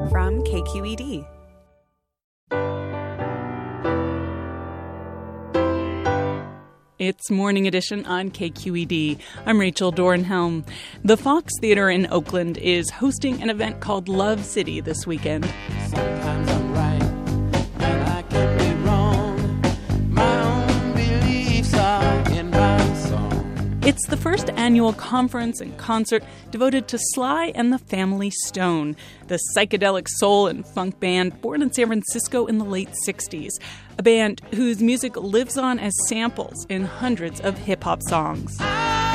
from KQED. It's Morning Edition on KQED. I'm Rachel Dornhelm. The Fox Theater in Oakland is hosting an event called Love City this weekend. Sometimes I'm right, and I can be wrong. My own beliefs are in my song. It's the first annual conference and concert devoted to Sly and the Family Stone, the psychedelic soul and funk band born in San Francisco in the late 60s. A band whose music lives on as samples in hundreds of hip-hop songs. I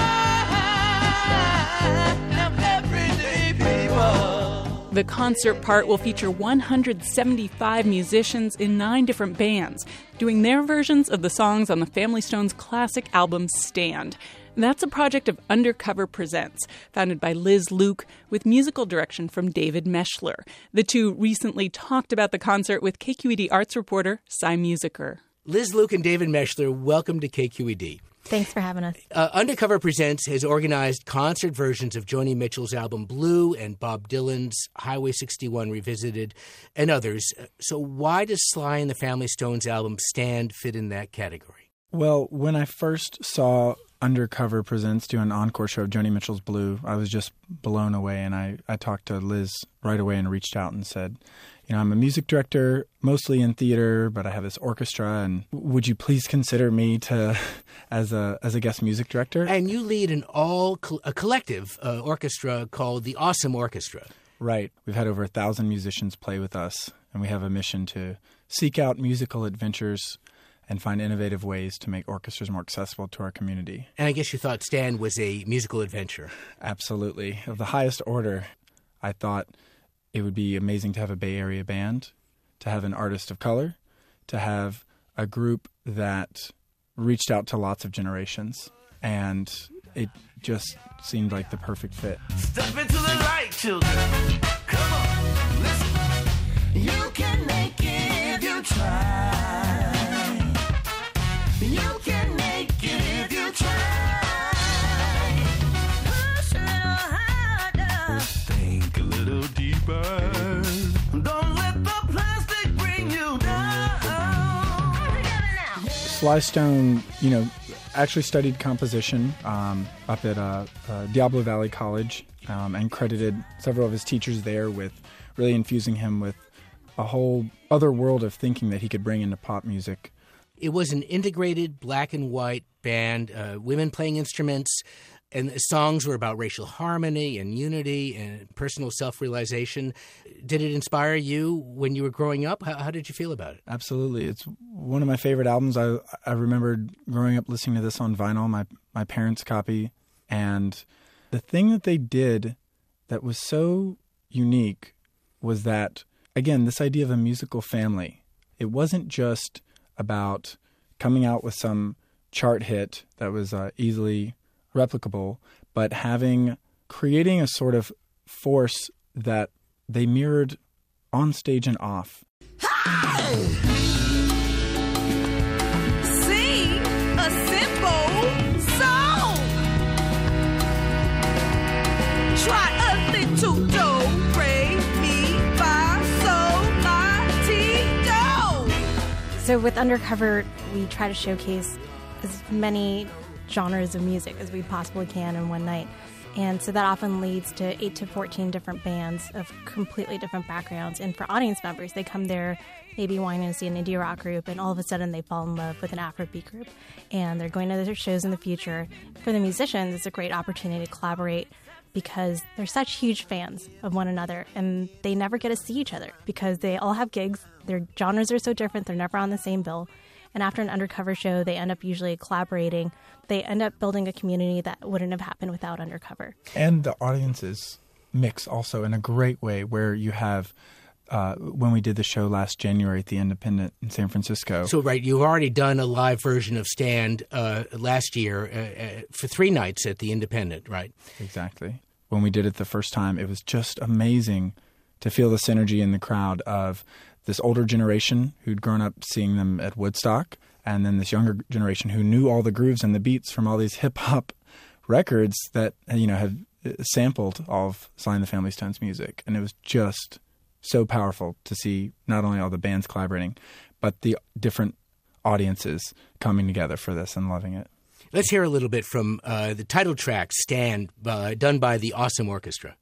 am everyday people. The concert part will feature 175 musicians in 9 different bands, doing their versions of the songs on the Family Stone's classic album Stand. That's a project of Undercover Presents, founded by Liz Luke, with musical direction from David Meshler. The two recently talked about the concert with KQED arts reporter Cy Musiker. Liz Luke and David Meshler, welcome to KQED. Thanks for having us. Undercover Presents has organized concert versions of Joni Mitchell's album Blue and Bob Dylan's Highway 61 Revisited and others. So why does Sly and the Family Stone's album Stand fit in that category? Well, when I first saw Undercover Presents do an encore show of Joni Mitchell's Blue, I was just blown away, and I talked to Liz right away and reached out and said, I'm a music director, mostly in theater, but I have this orchestra, and would you please consider me as a guest music director? And you lead a collective orchestra called the Awesome Orchestra. Right. We've had over 1,000 musicians play with us, and we have a mission to seek out musical adventures and find innovative ways to make orchestras more accessible to our community. And I guess you thought Stand was a musical adventure. Absolutely. Of the highest order, I thought it would be amazing to have a Bay Area band, to have an artist of color, to have a group that reached out to lots of generations. And it just seemed like the perfect fit. Step into the light, children. Come on, listen. You can make it if you try. You can make it if you try. Push a little harder. Think a little deeper. Don't let the plastic bring you down. Sly Stone, actually studied composition up at Diablo Valley College and credited several of his teachers there with really infusing him with a whole other world of thinking that he could bring into pop music. It was an integrated black and white band, women playing instruments, and the songs were about racial harmony and unity and personal self-realization. Did it inspire you when you were growing up? How did you feel about it? Absolutely. It's one of my favorite albums. I remembered growing up listening to this on vinyl, my parents' copy. And the thing that they did that was so unique was that, again, this idea of a musical family. It wasn't just about coming out with some chart hit that was easily replicable, but creating a sort of force that they mirrored on stage and off. Sing a simple song. Try a little do, re, mi, fa, sol, la, ti, do. So with Undercover, we try to showcase as many genres of music as we possibly can in one night. And so that often leads to 8 to 14 different bands of completely different backgrounds. And for audience members, they come there maybe wanting to see an indie rock group, and all of a sudden they fall in love with an Afrobeat group. And they're going to their shows in the future. For the musicians, it's a great opportunity to collaborate because they're such huge fans of one another, and they never get to see each other because they all have gigs. Their genres are so different, they're never on the same bill. And after an Undercover show, they end up usually collaborating. They end up building a community that wouldn't have happened without Undercover. And the audiences mix also in a great way where you have, when we did the show last January at the Independent in San Francisco. So, right, you've already done a live version of Stand last year for 3 nights at the Independent, right? Exactly. When we did it the first time, it was just amazing to feel the synergy in the crowd of this older generation who'd grown up seeing them at Woodstock, and then this younger generation who knew all the grooves and the beats from all these hip-hop records that, have sampled all of Sly and the Family Stone's music. And it was just so powerful to see not only all the bands collaborating, but the different audiences coming together for this and loving it. Let's hear a little bit from the title track, Stand, done by the Awesome Orchestra.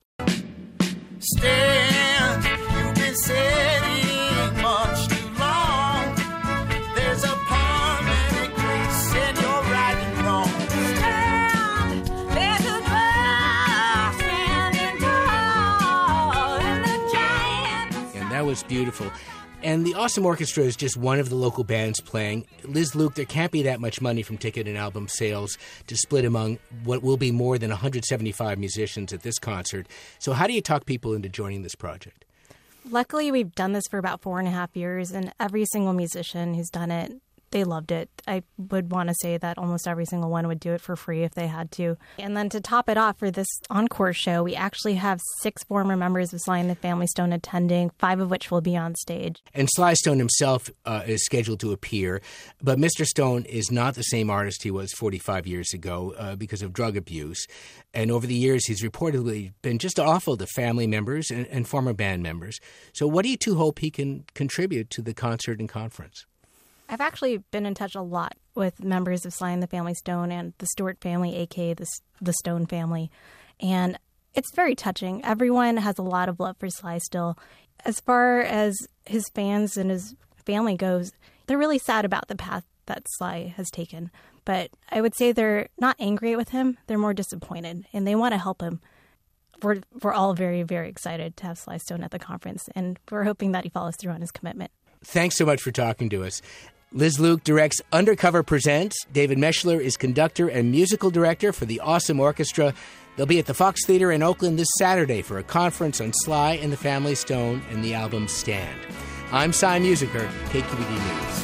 Stand, you've been sitting much too long. There's a permanent grace in your right and wrong. Stand, there's a glass standing tall in the giant. And that was beautiful. And the Awesome Orchestra is just one of the local bands playing. Liz Luke, there can't be that much money from ticket and album sales to split among what will be more than 175 musicians at this concert. So how do you talk people into joining this project? Luckily, we've done this for about 4.5 years, and every single musician who's done it, they loved it. I would want to say that almost every single one would do it for free if they had to. And then to top it off, for this encore show, we actually have 6 former members of Sly and the Family Stone attending, 5 of which will be on stage. And Sly Stone himself is scheduled to appear, but Mr. Stone is not the same artist he was 45 years ago because of drug abuse. And over the years, he's reportedly been just awful to family members and former band members. So what do you two hope he can contribute to the concert and conference? I've actually been in touch a lot with members of Sly and the Family Stone and the Stewart family, a.k.a. the Stone family. And it's very touching. Everyone has a lot of love for Sly still. As far as his fans and his family goes, they're really sad about the path that Sly has taken. But I would say they're not angry with him. They're more disappointed, and they want to help him. We're all very, very excited to have Sly Stone at the conference, and we're hoping that he follows through on his commitment. Thanks so much for talking to us. Liz Luke directs Undercover Presents. David Meschler is conductor and musical director for the Awesome Orchestra. They'll be at the Fox Theater in Oakland this Saturday for a conference on Sly and the Family Stone and the album Stand. I'm Cy Musiker, KQED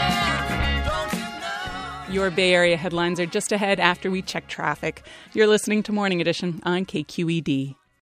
News. Your Bay Area headlines are just ahead after we check traffic. You're listening to Morning Edition on KQED.